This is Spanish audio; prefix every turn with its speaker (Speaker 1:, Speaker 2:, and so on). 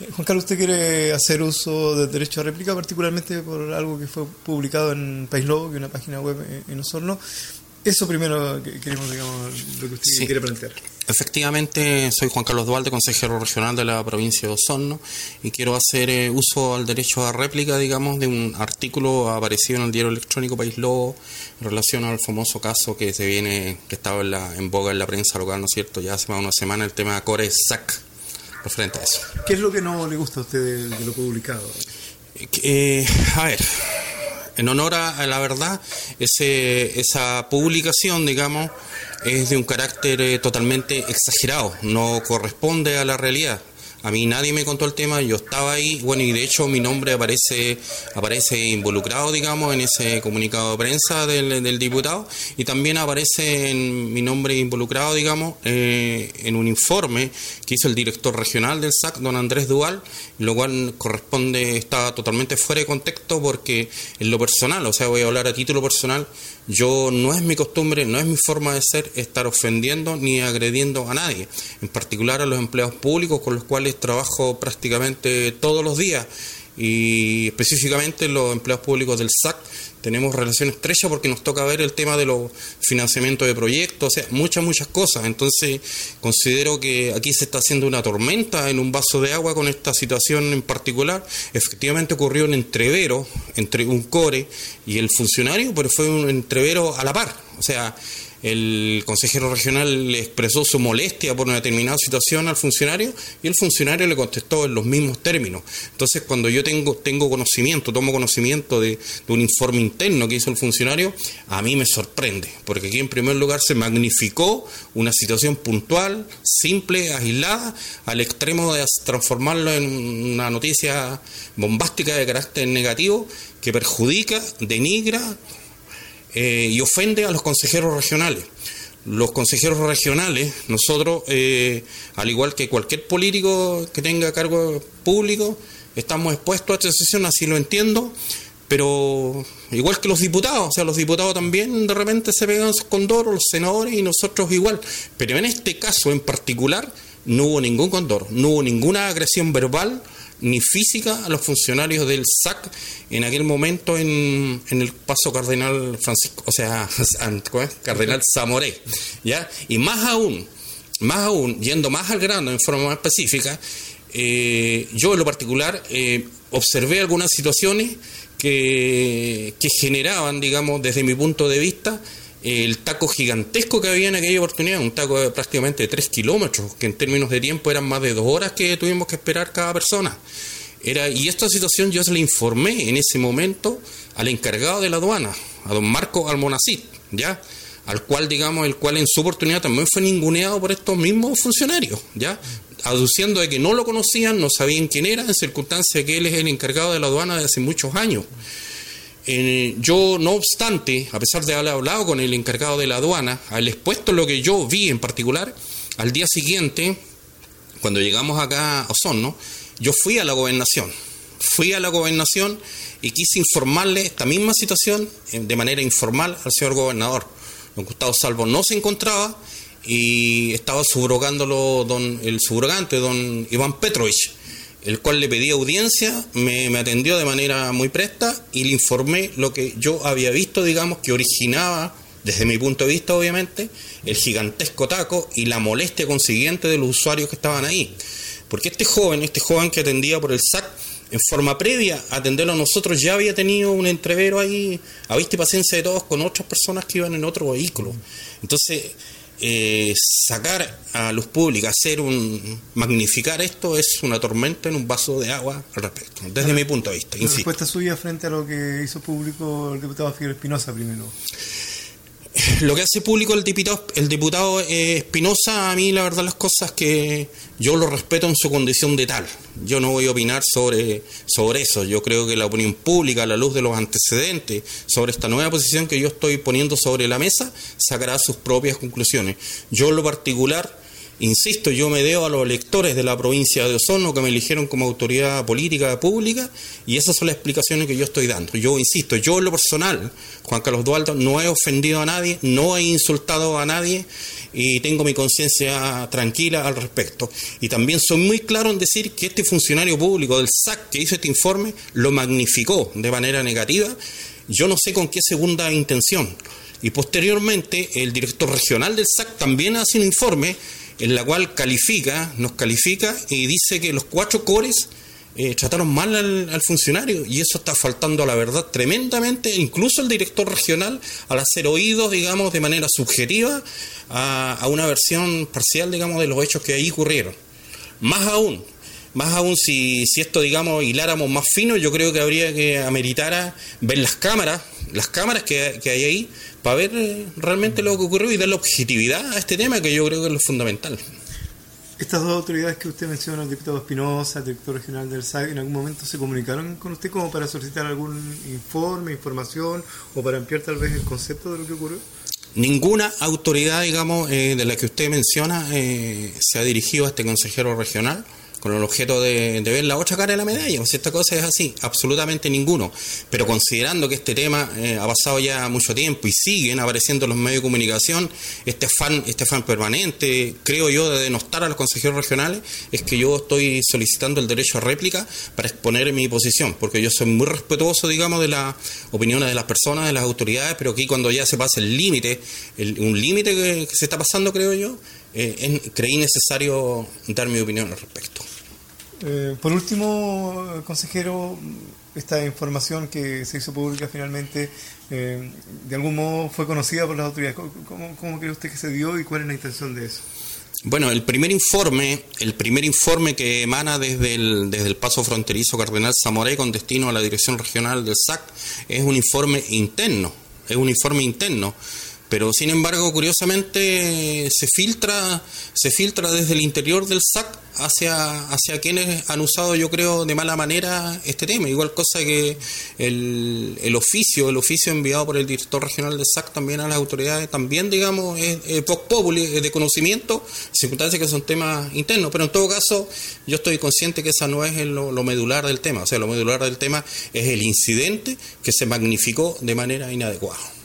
Speaker 1: Juan Carlos, ¿usted quiere hacer uso del derecho a réplica, particularmente por algo que fue publicado en País Lobo, que es una página web en Osorno? Eso primero que queremos, digamos, lo que usted quiere plantear.
Speaker 2: Efectivamente, soy Juan Carlos Duarte, consejero regional de la provincia de Osorno, y quiero hacer uso al derecho a réplica, digamos, de un artículo aparecido en el diario electrónico País Lobo en relación al famoso caso que estaba en boga en la prensa local, ¿no es cierto? Ya hace más de una semana, el tema de Core SAC, referente a eso.
Speaker 1: ¿Qué es lo que no le gusta a usted de lo publicado?
Speaker 2: A ver, en honor a la verdad, esa publicación, digamos, es de un carácter totalmente exagerado, no corresponde a la realidad. A mí nadie me contó el tema, yo estaba ahí, bueno, y de hecho mi nombre aparece involucrado, digamos, en ese comunicado de prensa del diputado, y también aparece mi nombre involucrado, digamos, en un informe que hizo el director regional del SAC, don Andrés Duval, lo cual está totalmente fuera de contexto, porque en lo personal, o sea, voy a hablar a título personal, no es mi costumbre, no es mi forma de ser estar ofendiendo ni agrediendo a nadie, en particular a los empleados públicos con los cuales trabajo prácticamente todos los días, y específicamente los empleados públicos del SAC tenemos relación estrecha porque nos toca ver el tema de los financiamientos de proyectos, o sea, muchas cosas. Entonces considero que aquí se está haciendo una tormenta en un vaso de agua con esta situación en particular. Efectivamente ocurrió un entrevero entre un core y el funcionario, pero fue un entrevero a la par, o sea, el consejero regional le expresó su molestia por una determinada situación al funcionario y el funcionario le contestó en los mismos términos. Entonces, cuando yo tomo conocimiento de un informe interno que hizo el funcionario, a mí me sorprende, porque aquí en primer lugar se magnificó una situación puntual, simple, aislada, al extremo de transformarlo en una noticia bombástica de carácter negativo que perjudica, denigra y ofende a los consejeros regionales. Los consejeros regionales, nosotros, al igual que cualquier político que tenga cargo público, estamos expuestos a esta situación, así lo entiendo, pero igual que los diputados, o sea, los diputados también de repente se pegan sus condoros, los senadores y nosotros igual, pero en este caso en particular no hubo ningún condoro, no hubo ninguna agresión verbal ni física a los funcionarios del SAC en aquel momento en el Paso Cardenal Francisco, o sea, Cardenal Zamoré, ¿ya? Y más aún, yendo más al grano en forma más específica, yo en lo particular observé algunas situaciones que generaban, digamos, desde mi punto de vista, el taco gigantesco que había en aquella oportunidad, un taco de prácticamente 3 kilómetros, que en términos de tiempo eran más de 2 horas que tuvimos que esperar cada persona. Y esta situación yo se la informé en ese momento al encargado de la aduana, a don Marco Almonacid, ¿ya? Al cual, digamos, en su oportunidad también fue ninguneado por estos mismos funcionarios, ¿ya? Aduciendo de que no lo conocían, no sabían quién era, en circunstancia de que él es el encargado de la aduana de hace muchos años. Yo, no obstante, a pesar de haber hablado con el encargado de la aduana, al expuesto lo que yo vi en particular, al día siguiente, cuando llegamos acá a Osorno, yo fui a la gobernación y quise informarle esta misma situación de manera informal al señor gobernador. Don Gustavo Salvo no se encontraba y estaba subrogándolo el subrogante, don Iván Petrovich, el cual le pedí audiencia, me atendió de manera muy presta y le informé lo que yo había visto, digamos, que originaba, desde mi punto de vista obviamente, el gigantesco taco y la molestia consiguiente de los usuarios que estaban ahí. Porque este joven que atendía por el SAC, en forma previa a atenderlo a nosotros, ya había tenido un entrevero ahí, a vista y paciencia de todos, con otras personas que iban en otro vehículo. Entonces, sacar a luz pública, magnificar esto es una tormenta en un vaso de agua al respecto, desde mi punto de vista.
Speaker 1: La respuesta suya frente a lo que hizo público el diputado Figueroa Espinosa primero.
Speaker 2: Lo que hace público el diputado Espinosa, a mí la verdad las cosas que yo lo respeto en su condición de tal. Yo no voy a opinar sobre eso. Yo creo que la opinión pública, a la luz de los antecedentes, sobre esta nueva posición que yo estoy poniendo sobre la mesa, sacará sus propias conclusiones. Yo en lo particular Insisto, yo me debo a los electores de la provincia de Osorno que me eligieron como autoridad política pública y esas son las explicaciones que yo estoy dando. Yo insisto, yo en lo personal, Juan Carlos Dualdo, no he ofendido a nadie, no he insultado a nadie y tengo mi conciencia tranquila al respecto. Y también soy muy claro en decir que este funcionario público del SAC que hizo este informe lo magnificó de manera negativa, yo no sé con qué segunda intención. Y posteriormente el director regional del SAC también hace un informe en la cual nos califica y dice que los 4 cores trataron mal al funcionario, y eso está faltando a la verdad tremendamente, incluso el director regional, al hacer oídos, digamos, de manera subjetiva a una versión parcial, digamos, de los hechos que ahí ocurrieron. Más aún si esto, digamos, hiláramos más fino, yo creo que habría que ameritar ver las cámaras que hay ahí, para ver realmente lo que ocurrió y darle objetividad a este tema, que yo creo que es lo fundamental.
Speaker 1: Estas dos autoridades que usted menciona, el diputado Espinosa, el director regional del SAC, ¿en algún momento se comunicaron con usted como para solicitar algún informe, información, o para ampliar tal vez el concepto de lo que ocurrió?
Speaker 2: Ninguna autoridad, digamos, de la que usted menciona se ha dirigido a este consejero regional con el objeto de ver la otra cara de la medalla. Si esta cosa es así, absolutamente ninguno. Pero considerando que este tema ha pasado ya mucho tiempo y siguen apareciendo en los medios de comunicación, este afán permanente, creo yo, de denostar a los consejeros regionales, es que yo estoy solicitando el derecho a réplica para exponer mi posición, porque yo soy muy respetuoso, digamos, de las opiniones de las personas, de las autoridades, pero aquí cuando ya se pasa el límite, un límite que se está pasando, creo yo, creí necesario dar mi opinión al respecto.
Speaker 1: Por último, consejero, esta información que se hizo pública finalmente, de algún modo fue conocida por las autoridades. ¿Cómo cree usted que se dio y cuál es la intención de eso?
Speaker 2: Bueno, el primer informe que emana desde el paso fronterizo Cardenal Zamoré con destino a la dirección regional del SAC es un informe interno, pero sin embargo, curiosamente, se filtra desde el interior del SAC hacia quienes han usado, yo creo, de mala manera este tema. Igual cosa que el oficio enviado por el director regional del SAC también a las autoridades, también, digamos, es post populi, es de conocimiento, circunstancias que son temas internos. Pero en todo caso, yo estoy consciente que esa no es lo medular del tema. O sea, lo medular del tema es el incidente que se magnificó de manera inadecuada.